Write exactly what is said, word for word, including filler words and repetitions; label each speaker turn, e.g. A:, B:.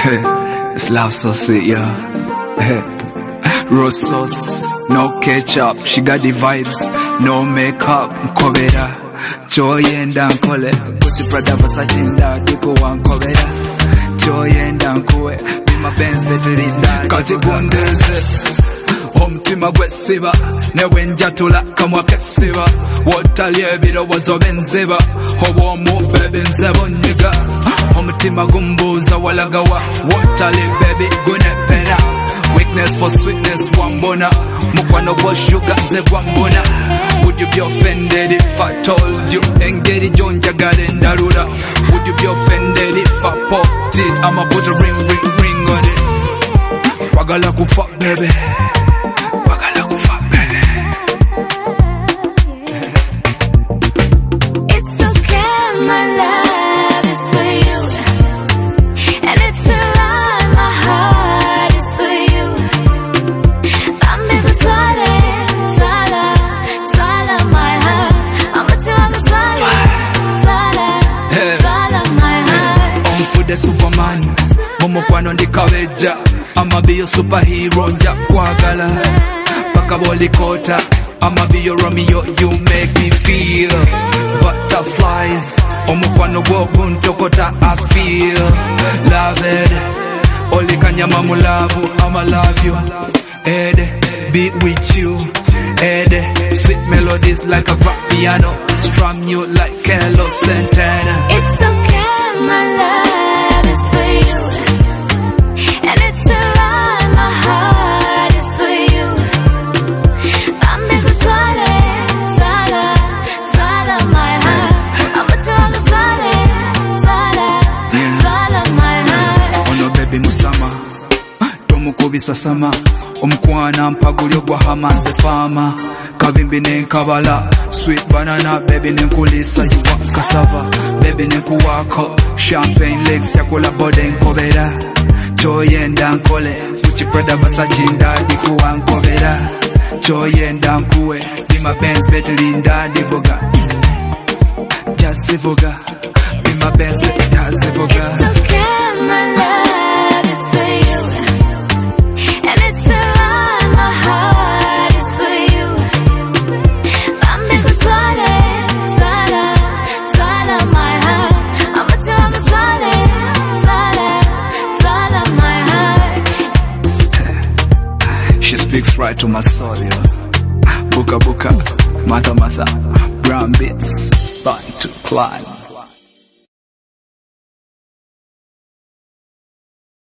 A: This love so sweet, yeah. Rose sauce, no ketchup. She got the vibes, no makeup. Nkobera, joy and ankole. Gucci Prada Versace nda diko wankobera. Joy and ankwe, be my Benz better linda. Kati gundeze, omutima gwesiba. Newe njatula kamwa kesiba. Wotalye birowoozo benzeba. Obwomu baby nzebo nyiga. Omutima gumbuza walagawa. Wotalye baby gunepera. Weakness for sweetness wambona. Mukwano gwa sugar nze gwambona. Would you be offended if I told you engeri jonjagale ndarula? Would you be offended if I popped it? I'ma put a ring ring ring on it. Wagala kufa baby, wagala kufa baby.
B: It's okay my love is for you. And it's alright my heart is for you. Bambi swale, swala, swala my heart. I'ma tell you swala, swala, swala my heart.
A: On for the Superman, momo kwano ndikaweja. I'ma be your superhero, nja kwagala paka bolikota. I'ma be your Romeo, you make me feel butterflies. Omukwano gwo kuntokota, I feel loved. Oli kanyama mulavu, I'ma love you. Ede, be with you. Ede, sweet melodies like a rock piano. Strum you like Carlos Santana.
B: It's okay, my love is for you. And it's alright, my heart is for you. Bambi swale, swala, swala my heart. I'ma tell you swale, swala, swala my heart.
A: Ono baby musama, tomukubisa sama. Omukwana mpagulyo gwa hamanze fama. Kabimbi nenkabala, sweet banana baby nenkulisa. You want cassava, baby nenkuwako. Champagne legs chakula bode nkobera. Joy and ankole, Gucci Prada Versace nda diku wankobera. Joy and ankwe, be my Benz better linda divoga. Just divoga, be my Benz better just divoga.
B: It's okay, my love is for you. And it's alright, my heart is for you. Bambi swale, swala, swala my heart. I'ma tell you swale, swala, swala my heart.
A: She speaks right to my soul, yo. Buka buka, mata mata, brown beats, Bantu clan.